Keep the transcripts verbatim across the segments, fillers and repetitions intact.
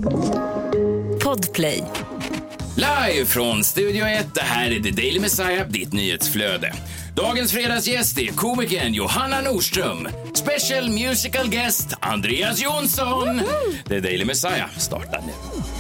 Podplay. Live från Studio ett, det här är The Daily Messiah, ditt nyhetsflöde. Dagens fredagsgäst är komikern Johanna Nordström. Special musical guest Andreas Jonsson. The Daily Messiah startar nu.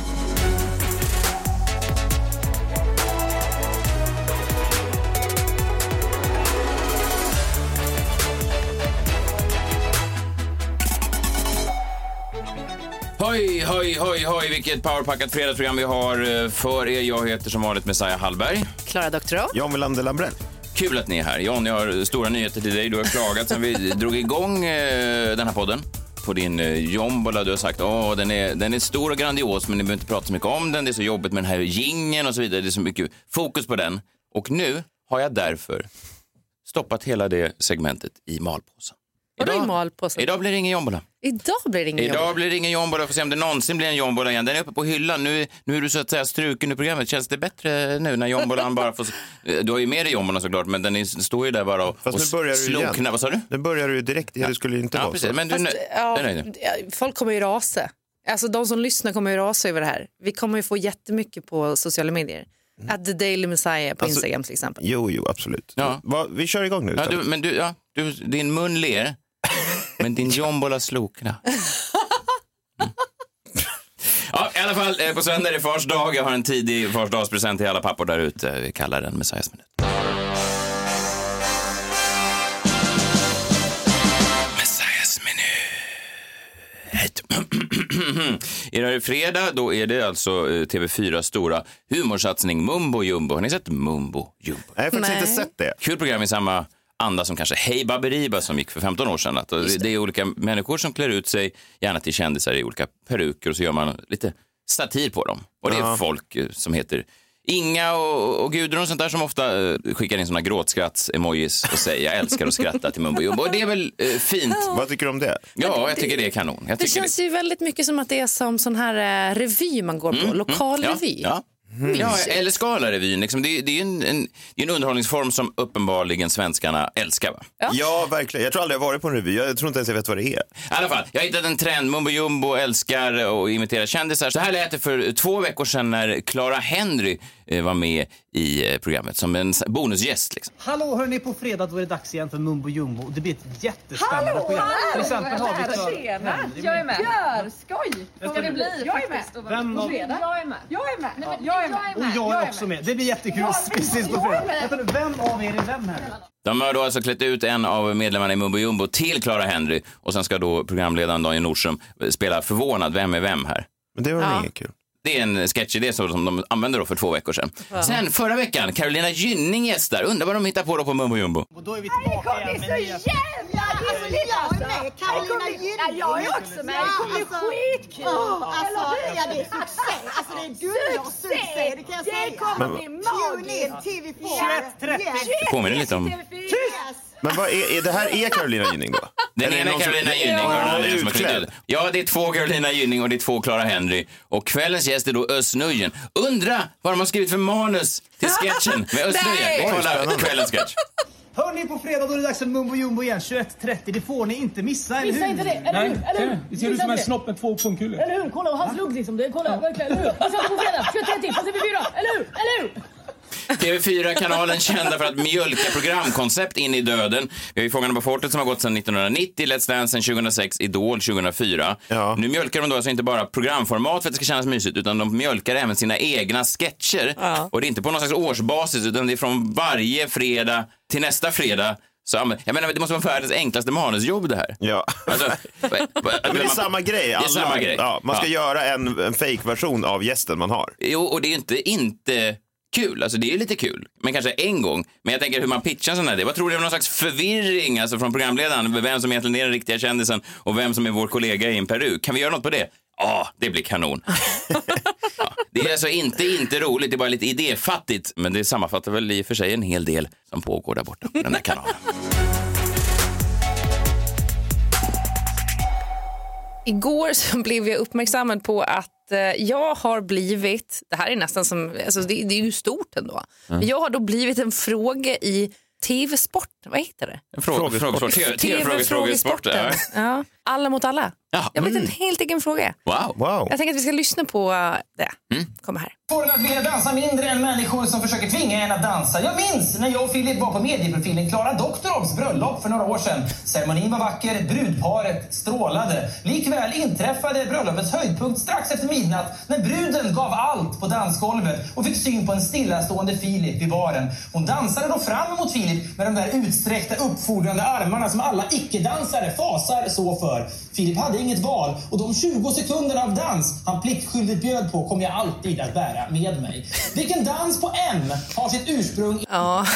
Hoj, hoj, hoj, hoj, vilket powerpackat fredagsprogram vi har för er. Jag heter som vanligt Messiah Hallberg. Klara Doktorov. John Wilander Lambrell. Kul att ni är här. John, jag har stora nyheter till dig. Du har klagat sen vi drog igång eh, den här podden på din eh, jombola. Du har sagt att den är, den är stor och grandios, men ni behöver inte prata så mycket om den. Det är så jobbigt med den här jingeln och så vidare. Det är så mycket fokus på den. Och nu har jag därför stoppat hela det segmentet i malpåsen. Idag, idag blir det ingen jombola. Idag blir det ingen Idag jombola. blir det ingen jombola. Får se om det någonsin blir en jombola igen. Den är uppe på hyllan. Nu, nu är du så att säga struken i programmet. Känns det bättre nu när jombolan bara får... Du har ju med dig jombolan såklart, men den är, står ju där bara och, Fast nu börjar du slokna. igen. Vad sa du? Nu börjar du direkt. Ja, det skulle ju inte ja, vara precis. så. Men du, Fast, nö- ja, du är nöjd. folk kommer ju rasa. Alltså de som lyssnar kommer ju rasa över det här. Vi kommer ju få jättemycket på sociala medier. At the Daily Messiah på Alltså, Instagram till exempel. Jo, jo, absolut. Ja. Va, vi kör igång nu. Ja, du, men du, ja, du, din mun ler, men din jombola slokna. Mm. Ja, i alla fall, på söndag är det fars dag. Jag har en tidig farsdagspresent till alla pappor där ute. Vi kallar den Messiahs minut. Messiahs minut. Idag är det fredag, då är det alltså T V fyra stora humorsatsning Mumbo Jumbo. Har ni sett Mumbo Jumbo? Jag har faktiskt Nej. inte sett det. Kul program i samma anda som kanske Hej Baberiba som gick för femton år sedan. Att det. det är olika människor som klär ut sig, gärna till kändisar i olika peruker, och så gör man lite satir på dem. Och det är Ja. folk som heter Inga och, och Gudrun och sånt där som ofta uh, skickar in såna gråtskratts-emojis och säger jag älskar att skratta till Mumbo Jumbo. Och det är väl uh, fint. Vad tycker du om det? Ja, jag tycker det är kanon. Jag Det tycker känns ju väldigt mycket som att det är som sån här eh, revy man går på. Lokal ja, revy. ja. Mm. Ja, eller Skalarevyn. Liksom. Det, det är en, en, det är en underhållningsform som uppenbarligen svenskarna älskar, va? Ja. Ja, verkligen. Jag tror aldrig jag har varit på en revy. Jag tror inte ens jag vet vad det är. I alla fall, jag har hittat en trend. Mumbo Jumbo älskar att imitera kändisar. Så här lät det för två veckor sedan när Clara Henry eh, var med i eh, programmet som en bonusgäst. Liksom. Hallå hörni, på fredag då är det dags igen för Mumbo Jumbo. Det blir ett jättespännande Hallå, program. hallå, Till exempel har vi hallå, Clara tjena. Henry. Jag är med. Gör, skoj. Ska det bli Jag är med. faktiskt. Vem På av- fredag. Jag är med. Jag är med. Nej, men Jag är med. Och jag är också med. Det blir jättekul. Ja, Precis på jag är fredag. med. Vänta nu, vem av er är vem här? De har då alltså klätt ut en av medlemmarna i Mumbo Jumbo till Clara Henry. Och sen ska då programledaren Daniel Nordström spela förvånad. Vem är vem här? Men det var Ja. inget kul. Det är en sketchidé som de använde då för två veckor sedan. Sen förra veckan, Carolina Gynning gästar. Undrar vad de hittar på då på Mumbo Jumbo. Och då är vi Det tillbaka kommer igen bli med så nya... jävla roligt alltså. Carolina Gynning. Jag är också med. Det kommer bli skitkul. Alltså, ja, det är succé. Alltså, det är dundersuccé, det kan jag säga. Det kommer bli magiskt. Tune in, T V fyra. tjugoett trettio. Det påminner lite om... Men vad är, är det här är Carolina Gynning då? Den Eller ena är någon som- Carolina Gynning och den andra är den som har klätt ut. Ja, det är två Carolina Gynning och det är två Clara Henry. Och kvällens gäst är då Özz Nujen. Undra vad de har skrivit för manus till sketchen med Özz Nujen. Vi kollar kvällens sketch. Hörni, på fredag då är det dags för Mumbo Jumbo igen. tjugoett trettio. Det får ni inte missa, eller hur? Missa inte det, eller hur? Eller hur? Det ser ut som en snopp med två pungkulor. Eller hur? Kolla, och hans lugg liksom. Det, kolla, verkligen, eller hur? Vad sa du på fredag? tjugoett trettio på T V fyra, eller hur? Eller hur? T V fyra-kanalen kända för att mjölka programkoncept in i döden. Vi har ju Fångarna på fortet som har gått sedan nittonhundranittio, Let's Dance sedan tjugohundrasex, Idol tjugohundrafyra. Ja. Nu mjölkar de då alltså inte bara programformat för att det ska kännas mysigt, utan de mjölkar även sina egna sketcher. Ja. Och det är inte på någon slags årsbasis, utan det är från varje fredag till nästa fredag. Så, jag menar, det måste vara världens enklaste manusjobb det här. Ja. Alltså, Men det är samma grej. Det är Alla- samma grej. Ja, man ska Ja. göra en, en fake-version av gästen man har. Jo, och det är ju inte, inte kul. Alltså det är ju lite kul. Men kanske en gång. Men jag tänker hur man pitchar en sån här idé. Vad tror du är någon slags förvirring alltså från programledaren? Vem som egentligen är den riktiga kändisen och vem som är vår kollega i en peruk. Kan vi göra något på det? Ja, det blir kanon. Ja, det är alltså inte, inte roligt, det är bara lite idéfattigt. Men det sammanfattar väl i och för sig en hel del som pågår där borta på den här kanalen. Igår så blev jag uppmärksammad på att eh, jag har blivit, det här är nästan som, alltså det, det är ju stort ändå. Mm. Jag har då blivit en fråga i T V-sporten. Vad heter det? Frågesport. Frågesport. Tv-frågesporten. Ja. Alla mot alla. Ja. Jag vet en helt egen fråga. Wow. Wow. Jag tänker att vi ska lyssna på det. Mm. Kom här. Får en att vilja dansa mindre än människor som försöker tvinga en att dansa. Jag minns när jag och Filip var på medieprofilen Klara Doktorovs bröllop för några år sedan. Ceremonin var vacker, brudparet strålade. Likväl inträffade bröllopets höjdpunkt strax efter midnatt när bruden gav allt på dansgolvet och fick syn på en stillastående Filip i baren. Hon dansade då fram emot Filip med de där utsträckta uppfordrande armarna som alla icke-dansare fasar så för. Filip hade inget val och de tjugo sekunderna av dans han pliktskyldigt bjöd på kommer jag alltid att bära med mig. Vilken dans på M har sitt ursprung i... Ja.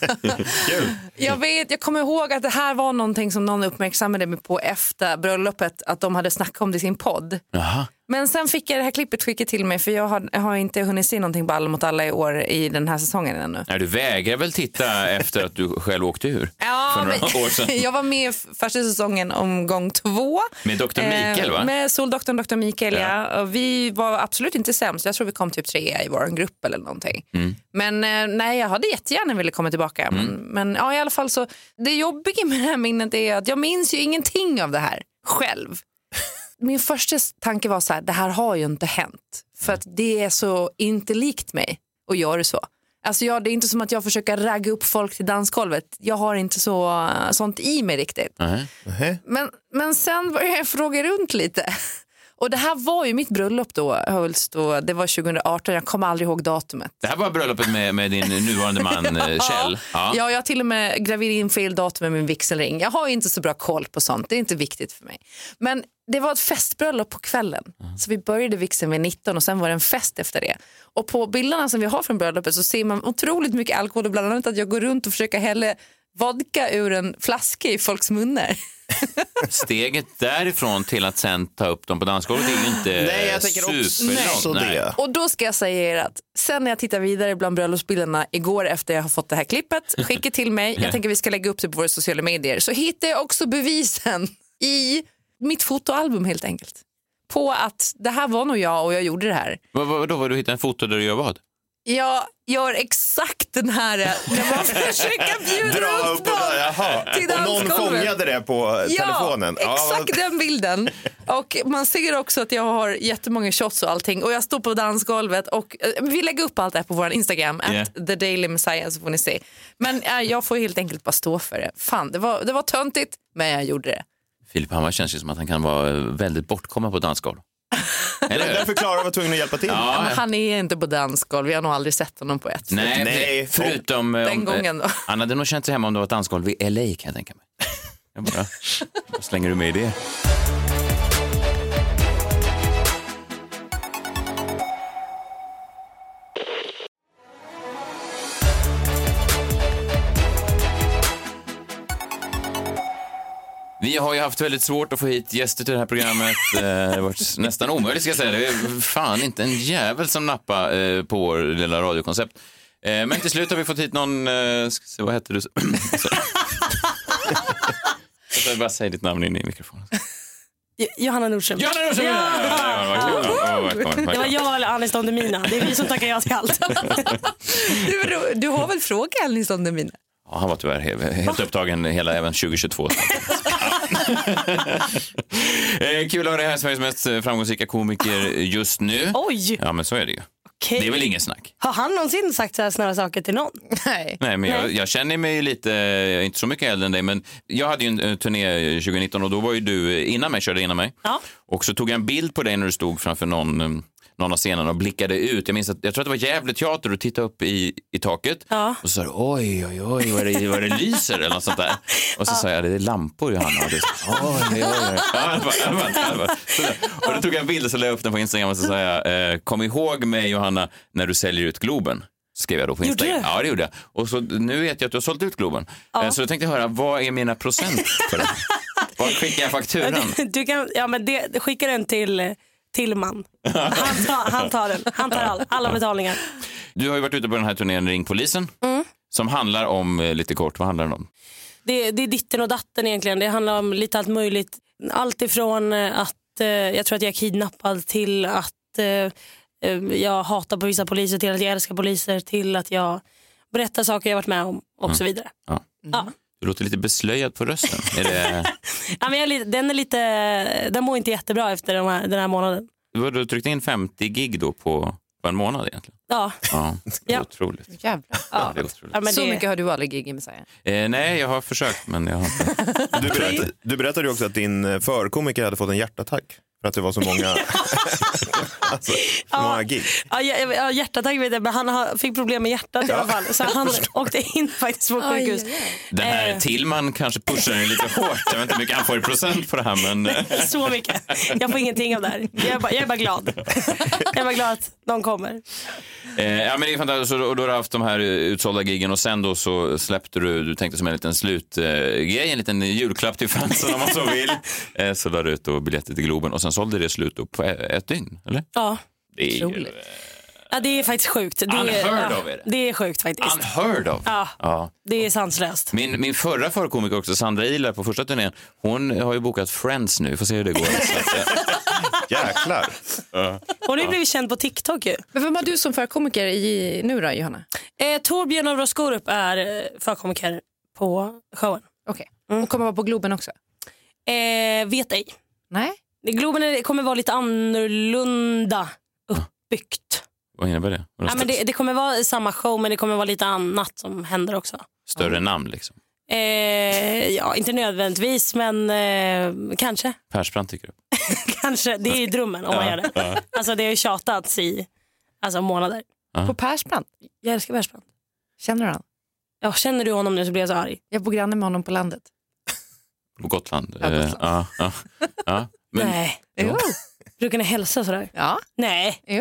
jag vet, jag kommer ihåg att det här var någonting som någon uppmärksammade mig på efter bröllopet, att de hade snackat om det i sin podd. Aha. Men sen fick jag det här klippet skickat till mig för jag har, jag har inte hunnit se någonting på Alla mot alla i år i den här säsongen ännu. Nej, du vägrar väl titta efter att du själv åkte ur? Ja, för några men, år sedan. Jag var med första säsongen om gång två. Med doktor Mikael, va? Med Soldoktorn doktor Mikael, ja. Ja. Och vi var absolut inte sämst. Jag tror vi kom typ tre i vår grupp eller någonting. Mm. Men nej, jag hade jättegärna ville komma tillbaka. Mm. Men, men ja, i alla fall så, det jobbiga med det här minnet är att jag minns ju ingenting av det här själv. Min första tanke var så här, det här har ju inte hänt. För att det är så inte likt mig att göra så. Alltså jag, det är inte som att jag försöker ragga upp folk till dansgolvet. Jag har inte så, sånt i mig riktigt. Uh-huh. Uh-huh. Men, men sen började jag fråga runt lite. Och det här var ju mitt bröllop då, hölls då, det var tjugo arton, jag kommer aldrig ihåg datumet. Det här var bröllopet med, med din nuvarande man Kjell. Ja. ja, jag har till och med gravid in fel datum med min vigselring. Jag har inte så bra koll på sånt, det är inte viktigt för mig. Men det var ett festbröllop på kvällen. Mm. Så vi började vigseln vid nitton och sen var det en fest efter det. Och på bilderna som vi har från bröllopet så ser man otroligt mycket alkohol och bland annat att jag går runt och försöker hälla vodka ur en flaska i folks munnar. Steget därifrån till att sen ta upp dem på dansgolvet är ju inte Nej, jag tänker också Nej. det. Och då ska jag säga er att sen när jag tittar vidare bland bröllopsbilderna igår efter jag har fått det här klippet, skicka till mig, jag tänker vi ska lägga upp det på våra sociala medier, så hittar jag också bevisen i mitt fotoalbum helt enkelt. På att det här var nog jag och jag gjorde det här. Vad, vad, då var du hittade en foto där du gör vad? Jag gör exakt den här när man försöker bjuda Dra upp upp och där, jaha. till Och någon dansgolvet. fångade det på Ja, telefonen. exakt den bilden. Och man ser också att jag har jättemånga shots och allting. Och jag står på dansgolvet och vi lägger upp allt det här på vår Instagram, Yeah. at The Daily Messiah, så får ni se. Men äh, jag får helt enkelt bara stå för det. Fan, det var, det var töntigt, men jag gjorde det. Filip Hammar känns ju som att han kan vara väldigt bortkommen på dansgolv. Eller? Därför Klara var tvungen att hjälpa till. Ja, Men han är inte på dansgolv, jag har nog aldrig sett honom på ett. Nej, Nej, förutom Den om, gången då. Han hade nog känt sig hemma om det var ett dansgolv i L A, kan jag tänka mig. Jag bara, vad slänger du med i det? Vi har ju haft väldigt svårt att få hit gäster till det här programmet. Det har varit nästan omöjligt, ska jag säga. Det är fan inte en jävel som nappar eh, på vår lilla radiokoncept. Eh, men till slut har vi fått hit någon... Eh, ska se, vad heter du? Jag vill bara säga ditt namn in i mikrofonen. Johanna Nordström. Johanna Nordström! Det var jag eller Anis Don Demina. Det är vi som tackar jag till allt. Du, du har väl frågat Alice om det, mina? Ja, han var tyvärr helt, helt upptagen hela även tjugo tjugotvå. eh, kul att ha det här, Sveriges mest framgångsrika komiker just nu. Oj! Ja, men så är det ju. Okay. Det är väl ingen snack. Har han någonsin sagt så här snälla saker till någon? Nej. Nej, men jag, jag känner mig lite, jag är inte så mycket äldre än dig, men jag hade ju en uh, turné tjugo nitton och då var ju du innan mig, körde innan mig. Ja. Och så tog jag en bild på dig när du stod framför någon... Um, någon av scenen och blickade ut. Jag minns att jag tror att det var Gävle teater och tittade upp i, i taket. Ja. Och så sa du, oj, oj, oj, vad det, vad det lyser eller något sånt där. Och så ja. sa jag, det är lampor, Johanna. Och, det, oj, oj, oj. Ja, bara, bara, bara. Och då tog jag en bild och så la jag upp den på Instagram och så sa jag, eh, kom ihåg mig, Johanna, när du säljer ut Globen. Skrev jag då på Instagram. Gjorde du? Ja, det gjorde jag. Och så nu vet jag att du har sålt ut Globen. Ja. Eh, så då tänkte jag höra, vad är mina procent för det? Var skickar jag fakturan? Du kan, ja, men det, skickar den till... Tillman. Han tar, han tar den. Han tar all, alla betalningar. Du har ju varit ute på den här turnén Ring Polisen. Mm. Som handlar om, lite kort, vad handlar den om? Det, det är ditten och datten egentligen. Det handlar om lite allt möjligt. Allt ifrån att eh, jag tror att jag är kidnappad till att eh, jag hatar på vissa poliser, till att jag älskar poliser, till att jag berättar saker jag varit med om och mm. så vidare. Ja. Ja. Du låter lite beslöjad på rösten. Är det... ja, men jag är lite, den är lite, den mår inte jättebra efter den här, den här månaden. Du har tryckt in femtio gig då på, på en månad egentligen? Ja. Ja, det är Ja. otroligt. Jävlar. Ja, det är otroligt. Ja, men Så det... mycket har du aldrig gig i Messiah. Eh, nej, jag har försökt, men jag har inte. Du berättade, du berättade ju också att din förkomiker hade fått en hjärtattack. För att det var så många, alltså, så många gig. Ja, ja, ja, hjärtattack vet jag, men han har, fick problem med hjärtat i alla fall. Så han åkte in faktiskt på sjukhus. Aj, aj, Den här Eh. Tillman kanske pushar den lite hårt. Jag vet inte hur mycket han får i procent på det här, men... Så mycket. Jag får ingenting av det här. Jag är bara, jag är bara glad. Jag är bara glad att de kommer. Eh, ja, men det är fantastiskt. Och då har du haft de här utsålda giggen och sen då så släppte du, du tänkte som en liten slutgrej, eh, en liten julklapp till fansen om man så vill. Eh, så lade du ut då biljetter till Globen och sen sålde det slut upp på ett dygn, eller? Ja. Det är ju... Ja, det är faktiskt sjukt. Det är, Unheard ja, of är det. det är sjukt faktiskt. Unheard of. Ja, Ja. det är sanslöst. Min, min förra förkomiker också, Sandra Ilar på första turnén, hon har ju bokat Friends nu. Får se hur det går. Så att, Jäklar. Hon har ju blivit känd på TikTok ju. Men vem har du som förkomiker i nu då, Johanna? Eh, Torbjörn av Roscorup är eh, förkomiker på showen. Okej. Okay. Och kommer vara på Globen också? Eh, vet ej. Nej. Globen är, kommer vara lite annorlunda uppbyggt. vad innebär det? Ja, men det? Det kommer vara samma show, men det kommer vara lite annat som händer också. Större mm. namn liksom? Eh, ja, inte nödvändigtvis, men eh, kanske. Persbrandt tycker du? Kanske, det är ju drömmen om man gör det. Alltså det har ju tjatats i alltså, månader. På Persbrandt? Jag älskar Persbrandt. Känner du han? Ja, känner du honom nu så blir jag så arg. Jag bor granne med honom på landet. På Gotland? Ja, Gotland. Eh, ja, ja, ja. Men, Nej. Jo. Brukar ni hälsa sådär? Ja. Nej. Jo.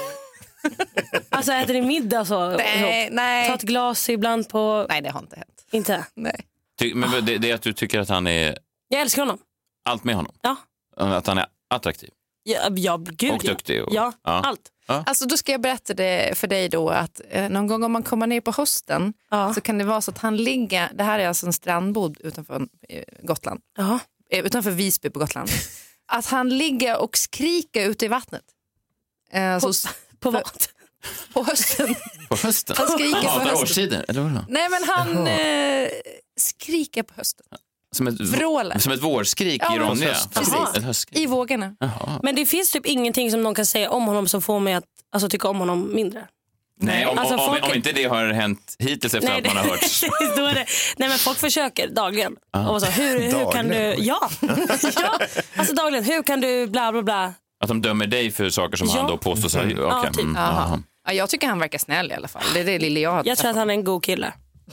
Alltså äter ni middag så? Nej, nej. Ta ett glas ibland på... Nej, det har inte hänt. Inte? Nej. ty, men det, det är att du tycker att han är Jag älskar honom. allt med honom? Ja. Att han är attraktiv? Ja, ja gud. Och duktig? Och, ja, ja, allt. Alltså då ska jag berätta det för dig då att eh, någon gång om man kommer ner på hösten Ja. så kan det vara så att han ligger, det här är alltså en strandbod utanför eh, Gotland, Ja. eh, utanför Visby på Gotland, att han ligger och skriker ute i vattnet. Eh, På, så, på vad? på hösten. På hösten? Han skriker på hatar hösten. årstider? Eller vadå? Nej men han eh, skriker på hösten. Som ett, Vrålar. som ett vårskrik Ja, i men Ronja? höst, precis. Ett höstskrik. I vågorna. Jaha. Men det finns typ ingenting som någon kan säga om honom som får mig att alltså, tycka om honom mindre. Nej, om, Alltså, om, folk- om inte det har hänt hittills efter Nej, att man har hört. det, då är det, nej men folk försöker dagligen. Och så, hur, hur kan du... Dagligen? Ja. ja, alltså dagligen. Hur kan du bla bla bla? Att de dömer dig för saker som Ja. han då påstår sig. Mm. Okay. Ja, typ. mm, Jaha. aha. Ja, jag tycker han verkar snäll i alla fall. Det är det lilla jag har Jag tror att han är en god kille.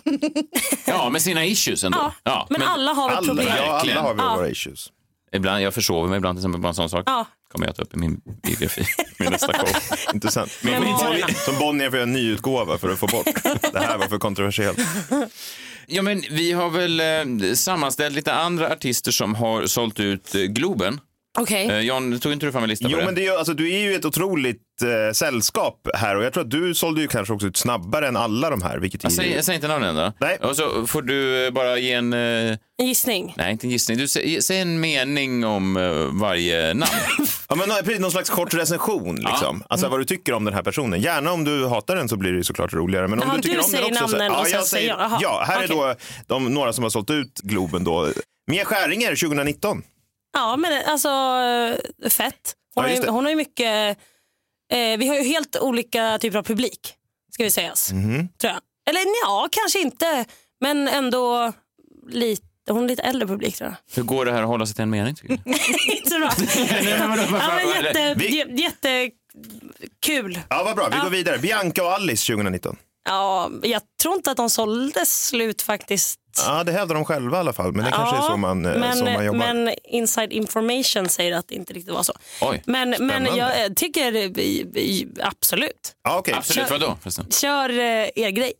Ja, med sina issues ändå. Ja, men, alla har väl Alla, problem. ja, alla Verkligen. har vi Ja. våra issues. Ibland, jag försover mig ibland till exempel på en sån sak. Ja. Kommer jag ta upp i min biografi, min nästa show. Intressant. Men Som, som Bonnier får göra en ny utgåva för att få bort. Det här var för kontroversiellt. Ja, men vi har väl eh, sammanställt lite andra artister som har sålt ut eh, Globen. Okej. Eh, John, tog inte du fram en lista Jo, på det? men det är, ju- alltså, du är ju ett otroligt eh, sällskap här och jag tror att du sålde ju kanske också ut snabbare än alla de här. Vilket Jag är, säger, jag säger inte namnen då. Nej. Och så får du eh, bara ge en... Eh, En gissning. nej, inte en gissning. Du säger säg en mening om eh, varje namn. ja, men, precis, någon slags kort recension liksom. Alltså vad du tycker om den här personen. Gärna om du hatar den så blir det ju såklart roligare. Men om Jaha, du tycker du om den säger också. Så, namnen ja, och sen jag säger säger, jag. Jaha, ja, här okej. är då de, några som har sålt ut Globen då. Mia Skäringer tjugonitton. Ja, men alltså fett. Hon, Ja, har, just ju, det. hon har ju mycket... Eh, vi har ju helt olika typer av publik, ska vi sägas. Mhm. Tror jag. Eller ja, kanske inte. Men ändå lite... Hon är lite äldre publik, tror jag. Hur går det här att hålla sig till en mening, tycker du? Inte så bra. ja, men jätte, Vi- jä- jättekul. Ja, vad bra. Vi Ja. går vidare. Bianca och Alice tjugonitton. Ja, jag tror inte att de såldes slut faktiskt. Ja, det hävdar de själva i alla fall. Men det kanske är så man, eh, men, så man jobbar. men inside information säger att det inte riktigt var så. Oj, Men, men spännande. jag tycker eh, i- absolut. Ja, okej. absolut. Vadå? förresten? Kör eh, er grej.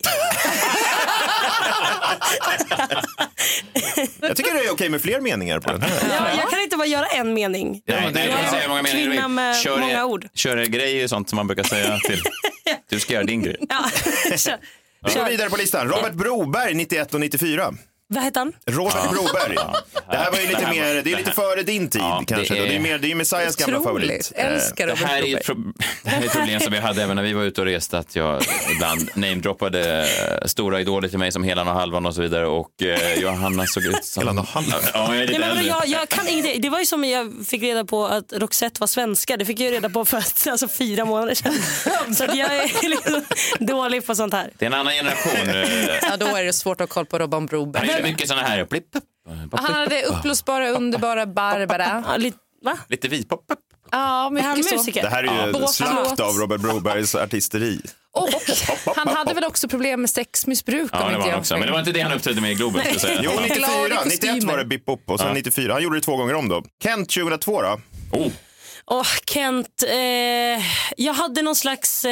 Jag tycker det är okej med fler meningar på den här. Ja, jag kan inte bara göra en mening. Ja, men det, Jag du kan är säga hur många meningar du kvinna vill. med Kör många er- ord. Kör er grejer, sånt som man brukar säga till. Du ska göra din grej. Ja. Kör. Vi går vidare på listan. Robert Broberg, nittioett och nittiofyra. Vad heter han? Robert Ja. Broberg. Ja. Det här var ju Det lite här var- mer, det är lite det här- före din tid Ja, kanske. det Det är, är- det är mer, det är Messiahs gamla favorit. Otroligt. Älskar Det Robert här, är Broberg. ett pro- det här är ett problem som vi hade även när vi var ute och reste, att jag ibland namedroppade stora idoler till mig som Helan och Halvan och så vidare, och eh, Johanna såg ut som... Helan och Halvan? Ja, jag är lite Nej, men äldre. jag, jag kan ingenting. Det var ju som jag fick reda på att Roxette var svenska. Det fick jag ju reda på för alltså, fyra månader sedan. Så att jag är liksom dålig på sånt här. Det är en annan generation. eh, Ja, då är det svårt att ha koll på Robban Han Broberg. gjorde mycket såna här... Blipp, blipp, blipp, Han hade uppblåsbara, underbara Barbara. Ja, lite, va? lite vitpop. Ja, Är han mycket så. musiker? Det här är ju Ja. slakt Båtlåt. av Robert Brobergs artisteri. Och han hade väl också problem med sexmissbruk Ja, om det inte var han jag också. Men det var inte det han uppträdde med i Globen. ska jag säga. Jo, Glad i nittiofyra. kostymer. nittioett var det Bip Bop och sen nittiofyra. Han gjorde det två gånger om då. Kent tjugohundratvå då? Oh. Åh, Kent. Eh, jag hade någon slags,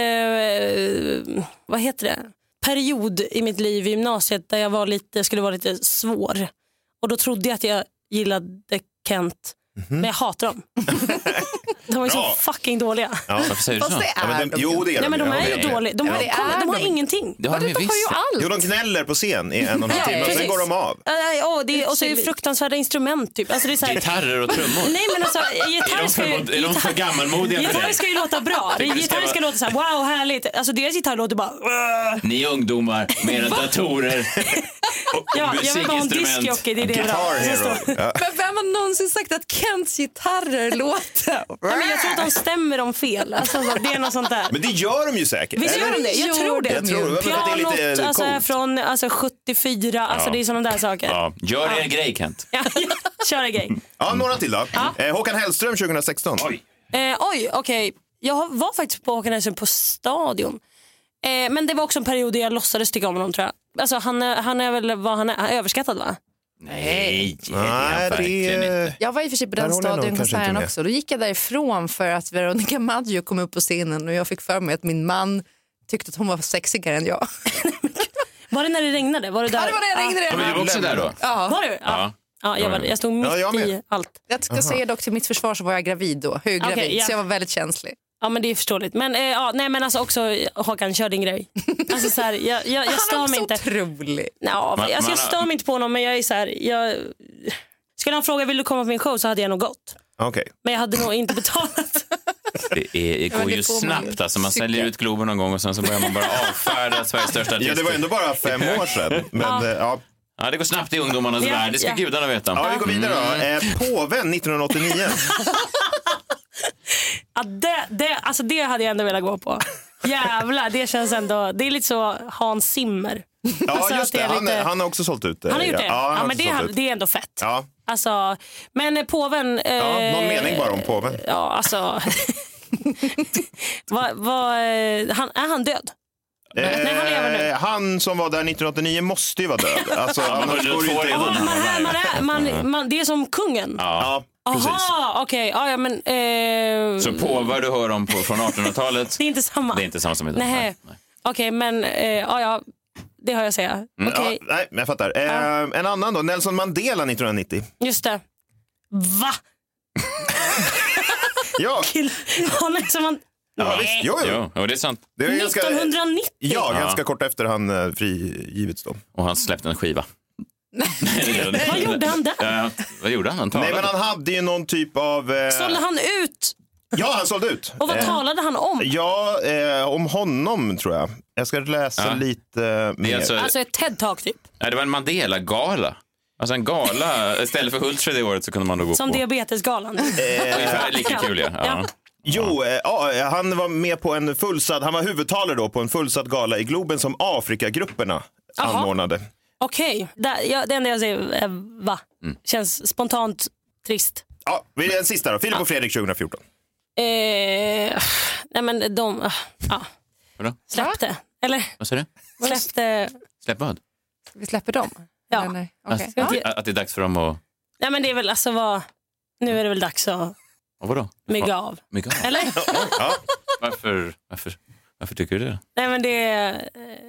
eh, vad heter det? period i mitt liv i gymnasiet där jag var lite, skulle vara lite svår. Och då trodde jag att jag gillade Kent. Men jag hatar dem. De var ju så Bra. fucking dåliga. Varför säger du så? Fast det Ja, men är de, de jo, det är Nej, men de ja, är det ju dåliga. De har, det kolla, är de har de. ingenting. Det har Vadå, de ju de har ju visst. allt. Jo, de gnäller på scen i en och en halv timme och sen precis. går de av. Äh, åh, det är, och så är det fruktansvärda instrument typ. Alltså, det är så här, Gitarrer och trummor. nej men alltså Är gitarr de ska ju, för, är de för gammalmodiga för gitarr det? ska ju låta bra. Tycker du ska Gitarr ska vara- låta så här, wow härligt. Alltså deras gitarr låter bara "Åh." Ni ungdomar med era datorer och Ja, jag vill bara ha en musikinstrument. diskjockey, det är det jag vill Guitar ha. Så Hero. står- Ja. Men vem har någonsin sagt att Kents gitarrer låter? Nej, men jag tror att de stämmer dem fel. Alltså, så- det är något sånt där. Men det gör de ju säkert. Visst gör eller? de det? Jag Jo, tror det. Jag tror det. Men att det är lite Pianot alltså, coolt. från alltså, sjuttiofyra, alltså, det är sådana där saker. Ja. Ja, gör er grej, Kent. Ja, kör en grej. Ja, några till då. Eh, Håkan Hellström tjugohundrasexton. Oj. Eh, oj, okej. Jag var faktiskt på Håkan Hellström på Stadion. Eh, men det var också en period där jag låtsades tycka om honom, tror jag. Alltså, han, är, han är väl vad han är, han är överskattad, va? Nej, det är Nej, han det verkligen är... inte. Jag var i och för sig på Där den håller jag nog kanske inte stadionkonserten med. också. Då gick jag därifrån för att Veronica Maggio kom upp på scenen och jag fick för mig att min man tyckte att hon var sexigare än jag. Var det när det regnade? Var det där? Ja, det var det jag ringde Ja, men det. du var också där då? Ja. Var du? Ja. Ja. Ja, jag, var, jag stod mitt Ja, jag med. i allt. Jag ska säga dock till mitt försvar så var jag gravid då. Höggravid, Okej, ja. så jag var väldigt känslig. Ja, men det är förståeligt. Men, eh, ja, nej, men alltså också, Håkan, kör din grej. Alltså, så här, jag jag, jag Han stör är mig också inte. otrolig. Ja, Man- alltså, man- jag stör mig inte på honom, men jag är så här, jag... Skulle han fråga vill du komma på min show så hade jag nog gått. Okej. Men jag hade nog inte betalat. Det, är, det går men det ju får man snabbt. ju Alltså, man tycka. säljer ut Globen någon gång och sen så börjar man bara avfärda Sveriges största artister. Ja, det var ändå bara fem år sedan. Men Ja. ja, ja. Ja, det går snabbt i ungdomarnas Ja, värld. Det ska ja. gudarna veta. ja vi går vidare då. Eh, Påven nittonhundraåttionio. Ja, det, det, alltså, det hade jag ändå velat gå på. Jävlar, det känns ändå... Det är lite så Hans Zimmer. Ja, Alltså, just att det. är Han, lite- han har också sålt ut. eh, Han har gjort det? Ja, han Ja, har men också det, sålt är- ut. det är ändå fett. Ja. Alltså, men eh, påven... Eh, Ja, någon mening bara om påven. Ja, alltså... vad, vad, eh, han, är han död? Nej, han lever nu. Eh, han som var där nittonhundraåttionio måste ju vara död. Alltså, annars men går det du ju får inte det. ihop. Ja, man, är, man, är, man, man, det är som kungen. Ja. Ja, precis. Aha, okej. Ja, ja, men... Eh, Så påvar du hör om på, från artonhundratalet, det är inte samma. det är inte samma som idag. Nej. Okej, men... Eh, ja, ja, det har jag att säga. Okej, Ja, nej, men jag fattar. Eh, En annan då, Nelson Mandela nittonhundranittio. just det. Va? Ja, Kill. Han är som man... ja visst. Jo, jo. Jo, jo, det är sant. Det är ganska, nittonhundranittio? ja, Ja. ganska kort efter han eh, frigivits då. Och han släppte en skiva. Vad gjorde han där? Ja, vad gjorde han? Han talade. Nej, men han hade ju någon typ av... Eh... Sålde han ut? Ja, han sålde ut. Och vad Eh, talade han om? Ja, eh, om honom tror jag. Jag ska läsa Ja. lite eh, mer. alltså- Alltså ett TED-talk typ. Nej, det var en Mandela-gala. Alltså en gala, istället för Hultsfred det året så kunde man då gå Som på. diabetesgalan. Ungefär lika kul, ja. ja. Ja. Jo, eh, ja, han var med på en fullsatt, han var huvudtalare då på en fullsatt gala i Globen som Afrikagrupperna Aha. anordnade. Okej, Där- ja, det enda jag säger är va? Mm. Känns spontant trist. Ja, vi är den sista då. Filip och Fredrik tjugohundrafjorton. Eh, nej men de, ah, ja. Vadå? Släppte. Eller Vad säger du? släppte. Släpp vad? Vi släpper dem? Ja. Eller nej? Okej. Att, Ja. att, att det är dags för dem att... Nej men det är väl alltså vad, nu är det väl dags att Och vadå? mygga av. Mygga av? Eller? Ja. Varför, varför, varför tycker du det? Nej men det eh,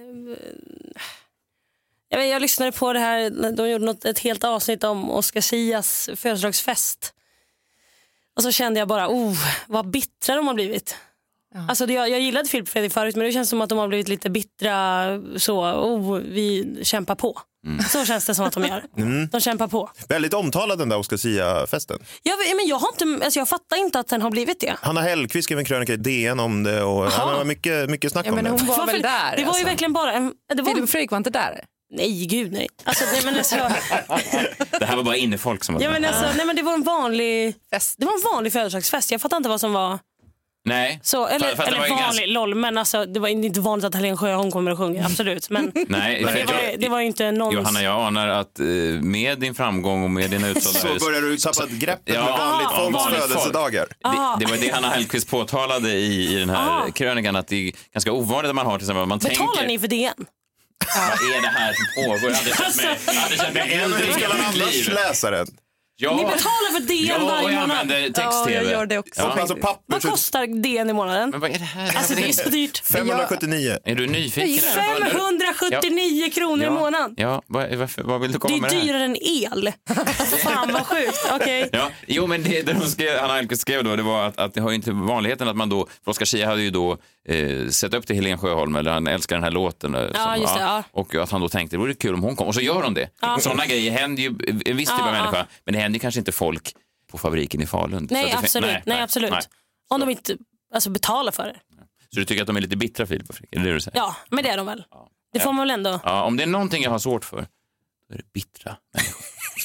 jag, vet, jag lyssnade på det här, de gjorde något, ett helt avsnitt om Oscar Sias födelsedagsfest. Och så kände jag bara, oh, vad bittra de har blivit. Ja. Alltså det, jag, jag gillade Filip och Fredrik förut, men det känns som att de har blivit lite bittra. Så, oh, vi kämpar på. Mm. Så känns det som att de gör. Mm. De kämpar på. Väldigt omtalad den där Oscar Sia-festen. Jag, men jag, har inte, alltså jag fattar inte att den har blivit det. Hanna Hellquist skrev en krönika i D N om det. Och han var mycket, mycket snack ja, om men det. Hon var Varför, väl där. Det var alltså. ju verkligen bara en... Det var... Filip och Fredrik var inte där. Nej, gud nej. Alltså, nej men alltså, det här var bara innefolk som var ja, men alltså, nej men det var en vanlig fest. Det var en vanlig födelsedagsfest. Jag fattar inte vad som var. Nej. Så, eller för, för eller vanlig ganska... loll, men alltså, det var inte vanligt att Helen Sjöholm kommer och sjunger, absolut. Men, nej, men det, var, det var ju inte någon... Johanna, jag anar att med din framgång och med dina utsålda hus... Så börjar du tappa greppet ja, med vanligt aha, folks vanligt födelsedagar. Det, det var det Hanna Hellquist påtalade i, i den här aha. krönikan, att det är ganska ovanligt att man har till exempel... Man Betalar tänker... ni för det? Ja. Vad är det här som pågår? Jag hade känt mig... Jag hade känt mig äldre i hela mitt liv. Läsaren. Ja. Ni betalar för D N ja, varje jag månad. text-tv. Ja, jag gör det också. Ja. Alltså, papper, vad kostar D N i månaden? Men vad är det här? Alltså det är så dyrt. femhundrasjuttionio. Är du nyfiken? femhundrasjuttionio ja. kronor ja. i månaden. Ja, vad, varför, vad vill du komma med det här? Det är dyrare än el. Fan vad sjukt. Okay. Ja, jo men det, det hon skrev, Hanna Hellquist skrev då, det var att, att det har ju inte vanligheten att man då, för Oscar Sia hade ju då eh, sett upp till Helen Sjöholm, eller han älskar den här låten. Ja, som, just det, ja. Och att han då tänkte, det vore kul om hon kom. Och så gör hon det. Ja. Sådana grejer händer ju en viss typ ja, av människa, ja. men det händer ju kanske inte folk på fabriken i Falun. Nej, absolut. Nej, nej, absolut. Nej. Om de inte alltså, betalar för det. Så du tycker att de är lite bittra, Filip och Fredrik? Är det det du säger? Ja, men det är de väl. Ja. Det får man väl ändå. Ja, om det är någonting jag har svårt för, då är det bittra människor.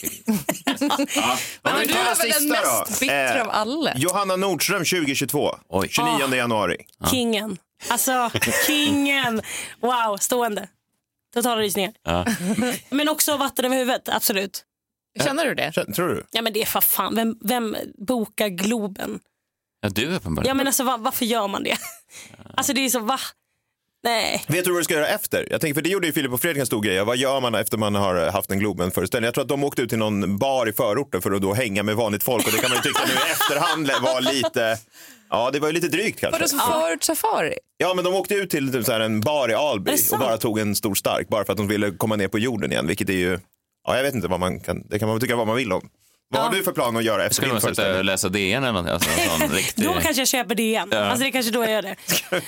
ja. Men du är väl den mest bittra av alla? Johanna Nordström tjugohundratjugotvå. Oj. tjugonionde januari. Ja. Kingen. Alltså, kingen. Wow, stående. Totala rysningar. Ja. Men också vatten över huvudet, absolut. Känner du det? Tror du? Ja, men det är för fan. Vem, vem bokar Globen? Ja, du är uppenbarligen. Ja, men alltså var, varför gör man det? Alltså det är så, va? Nej. Vet du vad du ska göra efter? Jag tänker, för det gjorde ju Filip och Fredrik en stor grej. Vad gör man efter man har haft en Globen-föreställning? Jag tror att de åkte ut till någon bar i förorten för att då hänga med vanligt folk. Och det kan man ju tycka nu i efterhand var lite... Ja, det var ju lite drygt kanske. Var det som förut safari? Ja, men de åkte ut till typ så här en bar i Alby och bara tog en stor stark. Bara för att de ville komma ner på jorden igen, vilket är ju... Ja, jag vet inte vad man kan... Det kan man tycka vad man vill om. Vad ja. har du för plan att göra efter din föreställning? Ska läsa D N eller något? Alltså, sån riktig... Då kanske jag köper D N. Ja. Alltså det är kanske då jag gör det.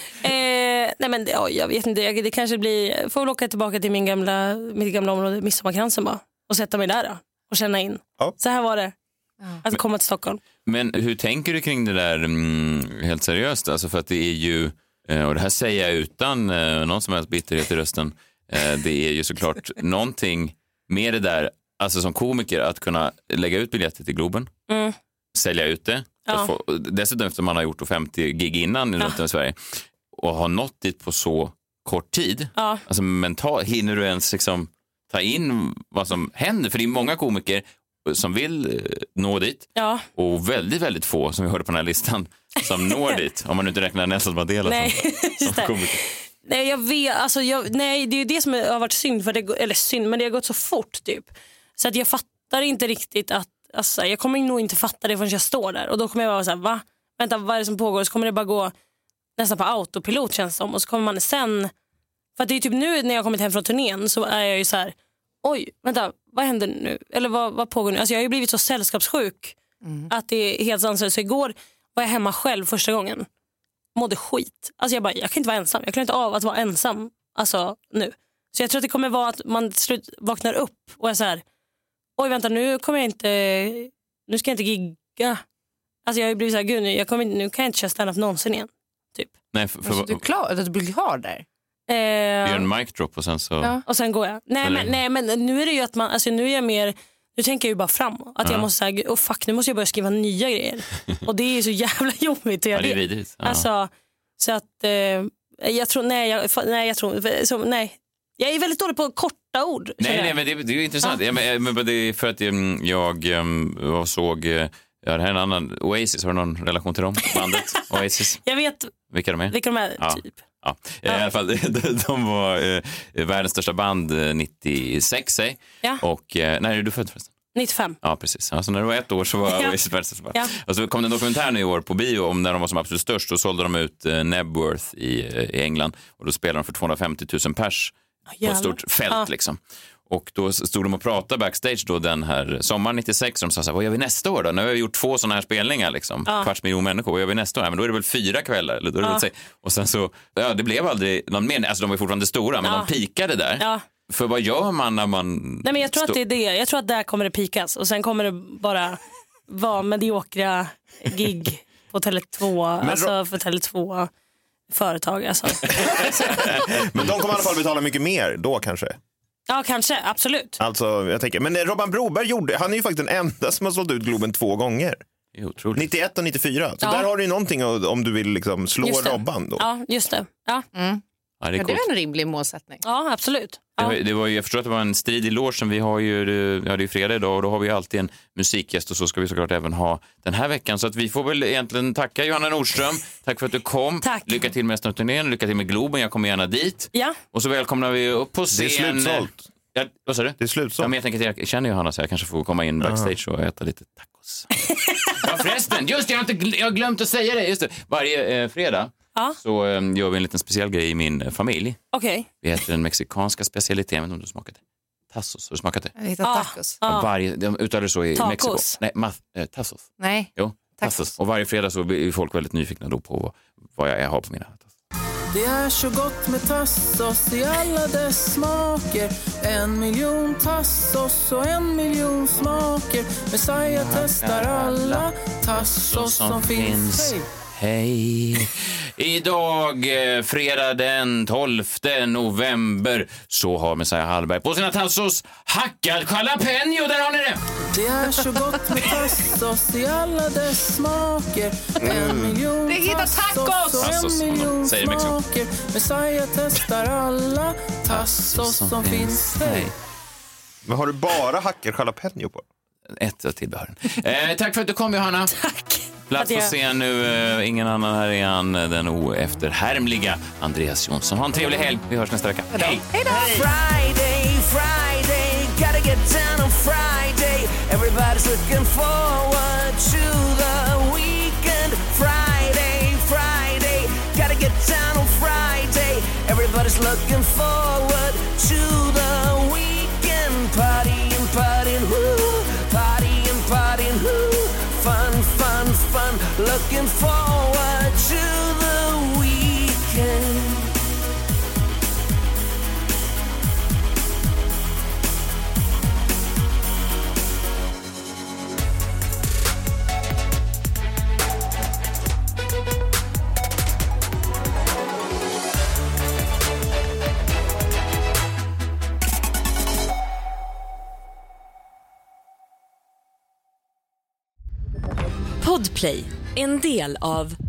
eh, nej men oh, jag vet inte. Det kanske blir... Får väl åka tillbaka till min gamla, mitt gamla område, Midsommarkransen bara. Och sätta mig där då. Och känna in. Ja. Så här var det. Att komma till Stockholm. Men hur tänker du kring det där mm, helt seriöst? Alltså för att det är ju... Och det här säger jag utan eh, någon som helst bitterhet i rösten. Eh, det är ju såklart någonting med det där. Alltså som komiker att kunna lägga ut biljetter till Globen, mm. sälja ut det. Ja. Få, dessutom efter man har gjort femtio gig innan ja. runt om i Sverige och har nått dit på så kort tid. Ja. Alltså mentalt, hinner du ens liksom ta in vad som händer? För det är många komiker som vill nå dit ja. och väldigt, väldigt få som vi hörde på den här listan som når dit. Om man inte räknar Nelson Mandela nej, som, som komiker. Nej, jag vet, alltså jag, nej, det är ju det som har varit synd, för det, eller synd, men det har gått så fort typ. Så att jag fattar inte riktigt att, alltså, jag kommer nog inte fatta det förrän jag står där. Och då kommer jag vara så här, va? Vänta, vad är det som pågår? Så kommer det bara gå nästan på autopilot känns det som. Och så kommer man sen, för att det är typ nu när jag har kommit hem från turnén så är jag ju så här, oj, vänta, vad händer nu? Eller vad, vad pågår nu? Alltså jag har ju blivit så sällskapssjuk mm. att det är helt sanslöst. Så igår var jag hemma själv första gången. Mådde skit. Alltså jag bara, jag kan inte vara ensam. Jag klarar inte av att vara ensam alltså nu. Så jag tror att det kommer vara att man slut vaknar upp och är så här, oj vänta, nu kommer jag inte, nu ska jag inte gigga. Alltså jag har ju blivit så här, gud nu, jag kommer, nu kan jag inte köra stand-up någonsin igen. Typ. Nej, för, för, alltså, du är klar att du blir klar där? Eh, gör en mic drop och sen så... Ja. Och sen går jag. Nej men, nej men nu är det ju att man, alltså nu är jag mer, nu tänker jag ju bara framåt. Att ja. jag måste säga, oh fuck, nu måste jag börja skriva nya grejer. Och det är ju så jävla jobbigt att göra det. Ja, det är vidrigt. Ja. Alltså, så att, eh, jag tror, nej jag, nej jag tror, så, nej. Jag är väldigt dålig på korta ord. Nej, nej men det, det är ju intressant. Ja. Ja, men, men det är för att jag, jag, jag såg, ja, det här är en annan, Oasis, har du någon relation till dem? Bandet, Oasis? Jag vet vilka de är. Vilka de är, ja. typ. Ja. Ja. I alla fall, de, de var eh, världens största band nittiosex, säg. Ja. Och, eh, när är du född förresten? nittiofem. Ja, precis. Alltså när du var ett år så var ja. Oasis världens största band. Ja. Och så kom det en dokumentär nu i år på bio om när de var som absolut störst. Då sålde de ut eh, Nebworth i, i England. Och då spelade de för tvåhundrafemtio tusen pers. På ett stort fält ja. liksom. Och då stod de och pratade backstage då den här sommaren nittiosex. Och de sa så här, vad gör vi nästa år då? Nu har vi gjort två sådana här spelningar liksom. Ja. Kvarts miljon människor. Vad gör vi nästa år? Ja, men då är det väl fyra kvällar. Eller då är det ja. väl och sen så, ja det blev aldrig någon mer. Alltså de var fortfarande stora, men ja. de pikade där. Ja. För vad gör man när man... Nej men jag tror stå... att det är det. Jag tror att där kommer det pikas. Och sen kommer det bara vara mediokra gig på Tele två. Alltså för Tele två företag alltså. Men de kommer i alla fall betala mycket mer då kanske. Ja, kanske, absolut. Alltså, jag tänker, men Robban Broberg gjorde, han är ju faktiskt den enda som har sålt ut Globen två gånger. Otroligt. nittioett och nittiofyra. Så ja. där har du ju någonting om du vill liksom slå Robban då. Ja, just det. Ja. Mm. Ja, det är, ja, det är en rimlig målsättning. Ja, absolut. Ja. Det, var, det var ju, jag förstår att det var en strid i logen. Vi har ju, ja, det är fredag idag och då har vi alltid en musikgäst och så ska vi såklart även ha den här veckan. Så att vi får väl egentligen tacka Johanna Nordström. Tack för att du kom. Tack. Lycka till med resten av turnén, lycka till med Globen. Jag kommer gärna dit. Ja. Och så välkomnar vi upp på scen. Det är slutsålt. Ja, vad sa du? Det är slutsålt. Ja, men jag tänker att jag känner Johanna så jag kanske får komma in backstage och äta lite tacos. Ja, förresten, just det, jag har, inte, jag har glömt att säga det. Just det. Varje eh, fredag ja. så eh, gör vi en liten speciell grej i min eh, familj. Okej. Okay. Vi äter den mexikanska specialiteten, om du har smakat det. Tassos, har du smakat det? Jag hittar ah, tacos. Ja, varje, de uttalar det så i tacos. Mexiko. Nej, ma- eh, tassos. Nej. Jo, tassos. Och varje fredag så är folk väldigt nyfikna då på vad jag har på mina tassos. Det är så gott med tassos i alla dess smaker. En miljon tassos och en miljon smaker. Messiah testar alla tassos som, som finns. Hej. Hej! Idag, fredag den tolfte november, så har Messiah Hallberg på sina tassos hackad jalapeno. Där har ni det! Det är så gott med tassos i alla dess smaker. En miljon tassos och en miljon smaker. Messiah testar alla tassos som finns. Hej! Men har du bara hackad jalapeno på? Ett av tillbehören. Eh, tack för att du kom, Johanna. Tack. Plats att se nu, uh, ingen annan här är han, den oefterhärmliga Andreas Jonsson. Ha en trevlig helg, vi hörs nästa vecka. Hej! Hej då! Friday, Friday, gotta get down on Friday. Everybody's looking forward to the weekend. Friday, Friday, gotta get down on Friday. Everybody's looking forward to the weekend. Partying, partying, woo, partying, partying, woo. Fun, fun, fun, looking forward to the weekend. Podplay, en del av